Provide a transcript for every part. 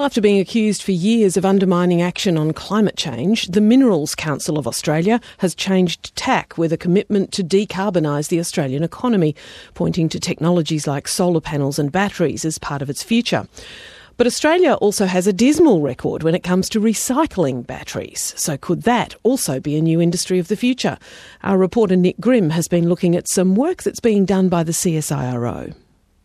Well, after being accused for years of undermining action on climate change, the Minerals Council of Australia has changed tack with a commitment to decarbonise the Australian economy, pointing to technologies like solar panels and batteries as part of its future. But Australia also has a dismal record when it comes to recycling batteries. So could that also be a new industry of the future? Our reporter Nick Grimm has been looking at some work that's being done by the CSIRO.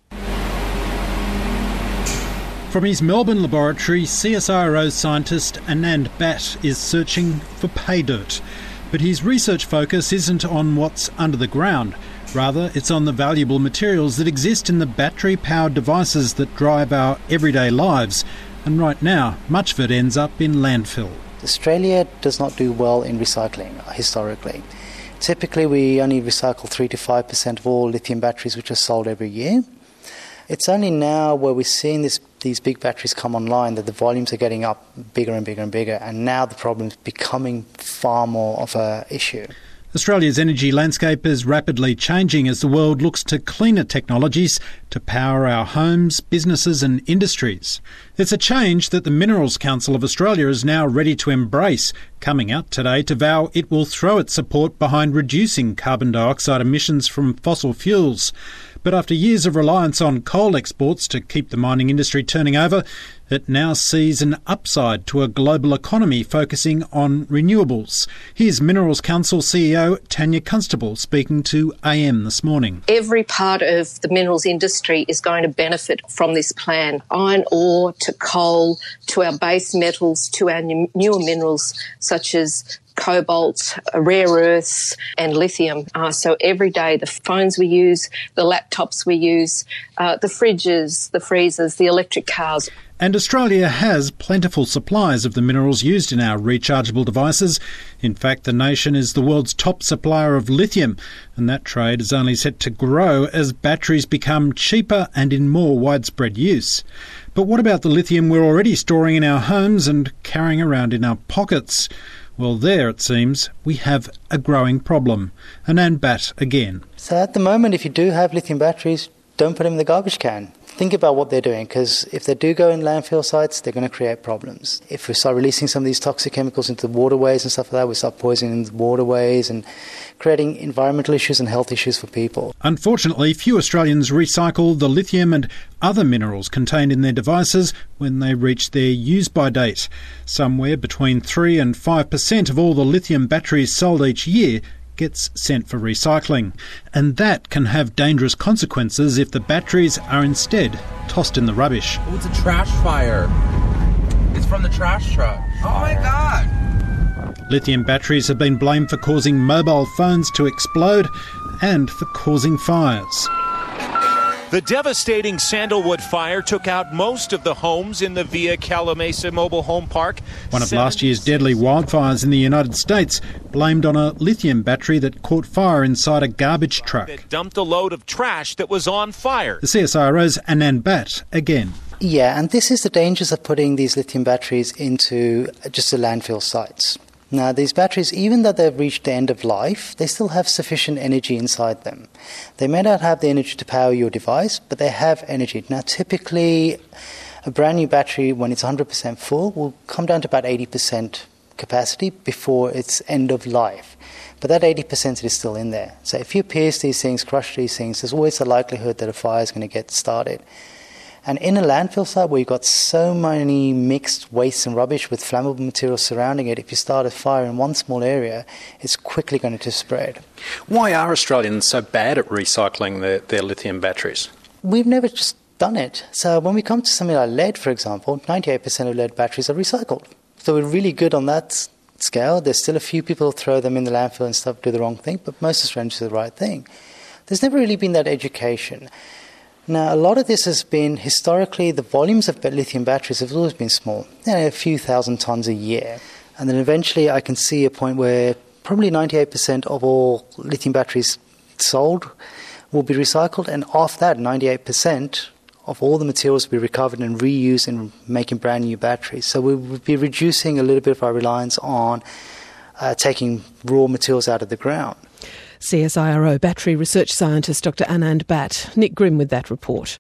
From his Melbourne laboratory, CSIRO scientist Anand Bhatt is searching for pay dirt. But his research focus isn't on what's under the ground. Rather, it's on the valuable materials that exist in the battery-powered devices that drive our everyday lives. And right now, much of it ends up in landfill. Australia does not do well in recycling, historically. Typically, we only recycle 3 to 5% of all lithium batteries which are sold every year. It's only now where we're seeing these big batteries come online that the volumes are getting up bigger and bigger and bigger, and now the problem is becoming far more of an issue. Australia's energy landscape is rapidly changing as the world looks to cleaner technologies to power our homes, businesses and industries. It's a change that the Minerals Council of Australia is now ready to embrace, coming out today to vow it will throw its support behind reducing carbon dioxide emissions from fossil fuels. But after years of reliance on coal exports to keep the mining industry turning over, it now sees an upside to a global economy focusing on renewables. Here's Minerals Council CEO Tanya Constable speaking to AM this morning. Every part of the minerals industry is going to benefit from this plan. Iron ore to coal to our base metals to our newer minerals such as cobalt, rare earths and lithium. So every day the phones we use, the laptops we use, the fridges, the freezers, the electric cars. And Australia has plentiful supplies of the minerals used in our rechargeable devices. In fact, the nation is the world's top supplier of lithium, and that trade is only set to grow as batteries become cheaper and in more widespread use. But what about the lithium we're already storing in our homes and carrying around in our pockets? Well, there, it seems, we have a growing problem. Anand Bhatt again. So at the moment, if you do have lithium batteries, don't put them in the garbage can. Think about what they're doing, because if they do go in landfill sites, they're going to create problems. If we start releasing some of these toxic chemicals into the waterways and stuff like that, we start poisoning the waterways and creating environmental issues and health issues for people. Unfortunately, few Australians recycle the lithium and other minerals contained in their devices when they reach their use-by date. Somewhere between 3 and 5% of all the lithium batteries sold each year gets sent for recycling. And that can have dangerous consequences if the batteries are instead tossed in the rubbish. Oh, it's a trash fire. It's from the trash truck. Oh my God. Lithium batteries have been blamed for causing mobile phones to explode and for causing fires. The devastating Sandalwood fire took out most of the homes in the Via Calamesa mobile home park. One of last year's deadly wildfires in the United States blamed on a lithium battery that caught fire inside a garbage truck. It dumped a load of trash that was on fire. The CSIRO's Anand Bhatt again. Yeah, and this is the dangers of putting these lithium batteries into just the landfill sites. Now, these batteries, even though they've reached the end of life, they still have sufficient energy inside them. They may not have the energy to power your device, but they have energy. Now, typically, a brand new battery, when it's 100% full, will come down to about 80% capacity before its end of life. But that 80% is still in there. So if you pierce these things, crush these things, there's always a likelihood that a fire is going to get started. And in a landfill site where you've got so many mixed wastes and rubbish with flammable materials surrounding it, if you start a fire in one small area, it's quickly going to spread. Why are Australians so bad at recycling their lithium batteries? We've never just done it. So when we come to something like lead, for example, 98% of lead batteries are recycled. So we're really good on that scale. There's still a few people who throw them in the landfill and stuff, do the wrong thing, but most Australians do the right thing. There's never really been that education. Now, a lot of this has been, historically, the volumes of lithium batteries have always been small, a few thousand tonnes a year. And then eventually I can see a point where probably 98% of all lithium batteries sold will be recycled, and off that, 98% of all the materials will be recovered and reused in making brand new batteries. So we will be reducing a little bit of our reliance on taking raw materials out of the ground. CSIRO battery research scientist Dr Anand Bhatt. Nick Grimm with that report.